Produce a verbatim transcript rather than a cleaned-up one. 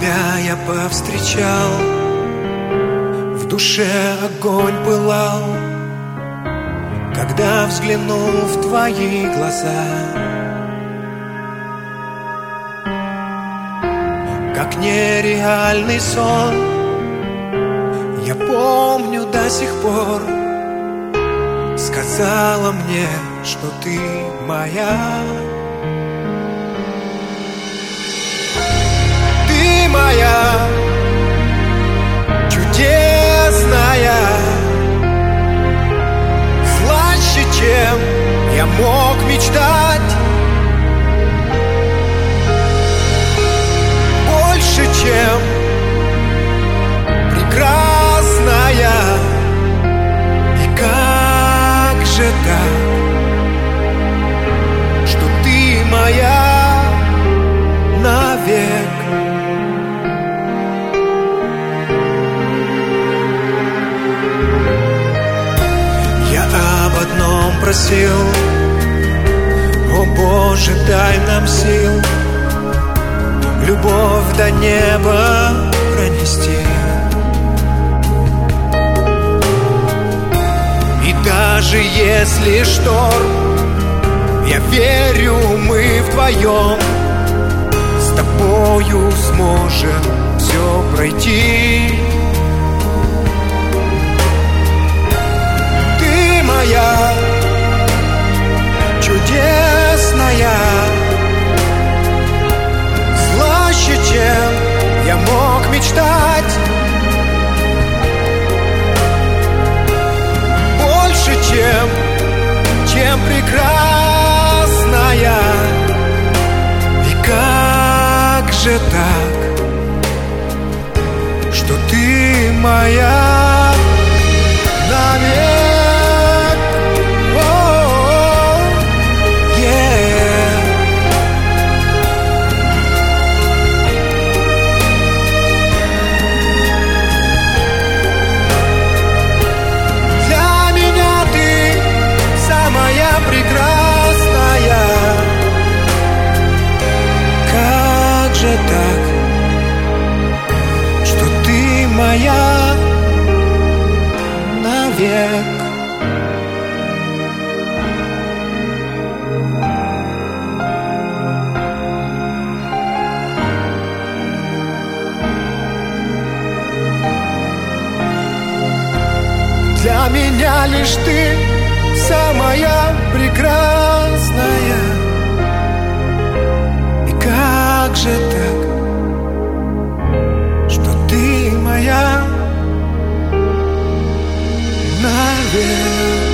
тебя я повстречал, в душе огонь пылал, когда взглянул в твои глаза. Как нереальный сон, я помню до сих пор, сказала мне, что ты моя. Ты моя, чудесная, слаще, чем я мог мечтать, больше, чем прекрасная. И как же так, что ты моя навек? Я об одном просил: о Боже, дай нам сил любовь до неба пронести. И даже если шторм, я верю, мы вдвоем с тобою сможем все пройти. Ты моя чудесная, слаще, чем я мог мечтать, больше, чем, чем прекрасная. И как же так, что ты моя навек? Так, что ты моя навек. Для меня лишь ты самая прекрасная. И как же так, что ты моя навек?